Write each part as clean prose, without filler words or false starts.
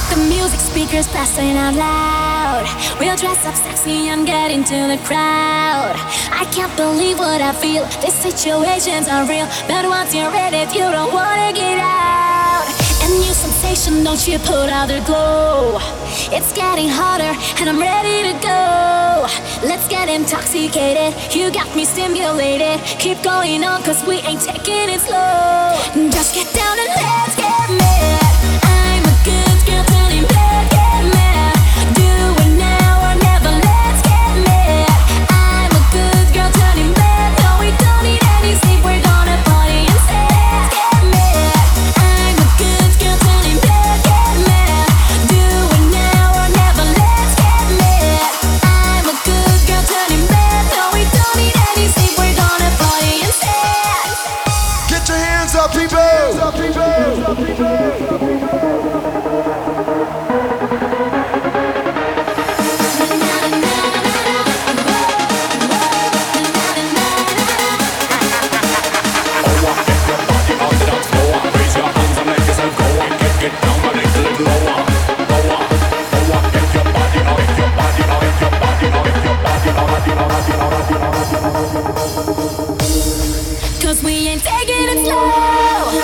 The music speakers blasting out loud. We'll dress up sexy and get into the crowd. I can't believe what I feel. These situations are real, but once you're in it, you don't wanna get out. A new sensation, don't you put out the glow. It's getting hotter and I'm ready to go. Let's get intoxicated, you got me stimulated. Keep going on cause we ain't taking it slow. Just get down and let's get mad. I'm a good girl turning bad, get mad. Do it now or never, let's get mad. I'm a good girl turning bad. No, we don't need any sleep, we're gonna party instead. Let's get mad. I'm a good girl turning bad, get mad. Do it now or never, let's get mad. I'm a good girl turning bad. No, we don't need any sleep, we're gonna party instead. Get your hands up, people! Cause we ain't taking it slow.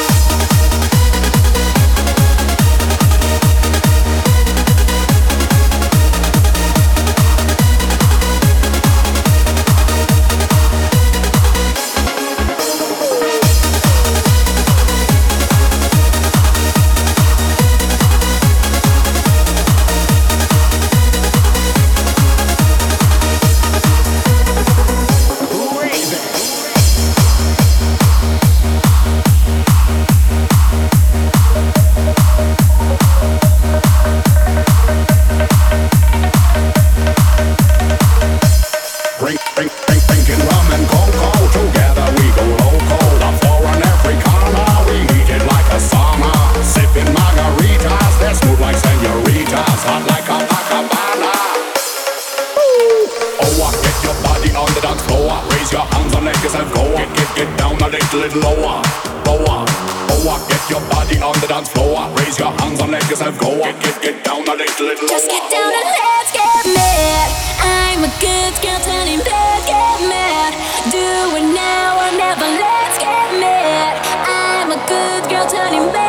Get down a little lower, lower. Oh, get your body on the dance floor. Raise your hands and let yourself go. Get down a little lower. Just get down and let's get mad. I'm a good girl turning bad, get mad. Do it now or never, let's get mad. I'm a good girl turning bad.